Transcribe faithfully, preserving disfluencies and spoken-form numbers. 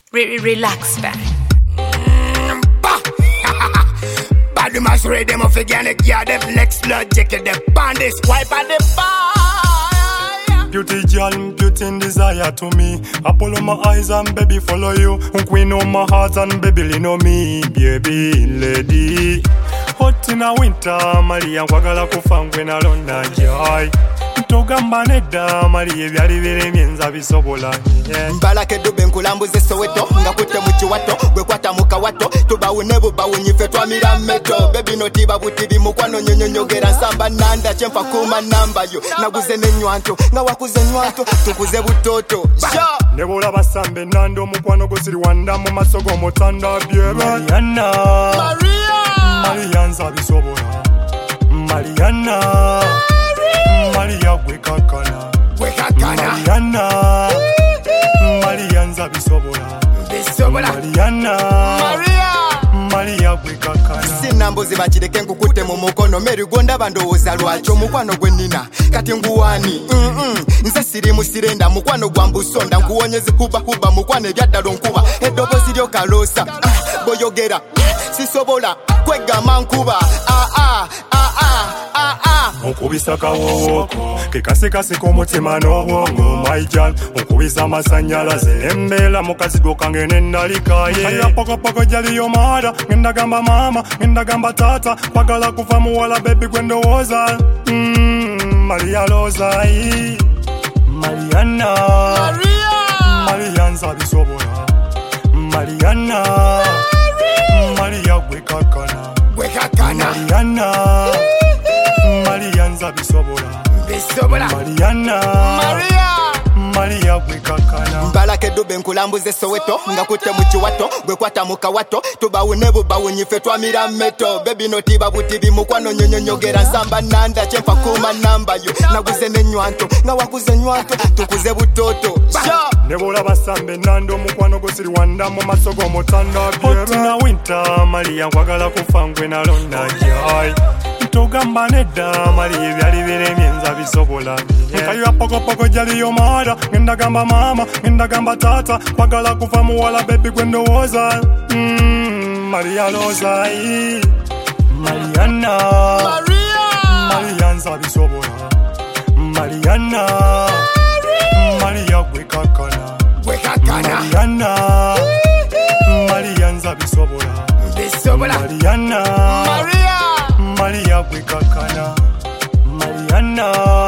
Re- relax, man. Bad mass ready, them off again, yeah, them next blood jacket, them bandits, wipe at the bar. Beauty girl, beauty in desire to me. Apple on my eyes and baby follow you. Queen on my heart and baby lean on me, baby lady. Hot in a winter, Maria wagala kufangwe na londa joy. Togamba nedda Maria ebyali biremye nza bisobola. Mbalake dube nkulambuze Soweto nga kutte mu kiwato gwe kwata mu kawato tubawune bubawunyi ffe twamira meto baby notiba butibi mukwano nyonyonyogera nsamba nanda kyemfa kuma namba yo naguze n'enywanto nga wakuze nywanto tukuze butoto ne bw'olaba sambe nando mukwano gosiri wanda mu maso g'omutanda byebe Mariana Maria nza bisobola Mariana Maria gwe kakana gwe kakana Mariana Maria nza bisobola bisobola Mariana Maria Maria gwe kakana sinambuzi bakireke nkukutte mu mukono merigonda bandowooza lwaki omukwano gwe nnina kati nguwani mm -mm. nze siri musirenda mukwano gwa mbusonda nkuwonyezi kuba kuba mukwano ebyaddalo nkuba eddoboozi lyo kaloosa ah, boyogera sisobola kwegama nkuba ah, ah, ah, ah, ah, ah. Okubisa kawowooko kekasekase k'omutima n'obwongo maijal okubisa amasanyalaze embeera mu kazigo kange n'endalikaye kaya pokopoko jaliyo maada ngenda gamba maama ngenda gamba taata kwagala kuva muwala bebi gwe ndowooza mm, Maria Lozai Mariana Maria nza bisobola Mariana Maria gwe kakana gwe kakana Mariana Maria nza bisobola bisobola Mariana Maria Maria gwe kakana mbalake dube nkulambuze Soweto nga kutte mu kiwato gwe kwata mu kawato tubawune bubawunyi ffe twamira meto baby notiba butibi mukwano nyonyonyogera nsamba nanda kyemfa kuma namba yo naguze n'enywanto nga wakuze nywanto tukuze butoto ne bw'olaba sambe nando mukwano gosiri wanda mu maso g'omutanda byebe na winter Maria nkwagala kufa ngwe nalonda jai togamba nedda Maria ebyali biremye nza bisobola nkayo pokopoko jaliyo maada ngenda gamba maama ngenda gamba taata kwagala kuva muwala bebi gwe ndowooza mm, Maria Lozai Mariana Maria nza bisobola Mariana Maria gwe kakana gwe kakana Mariana Maria nza bisobola bisobola Mariana Maria Maria gwe kakana Mariana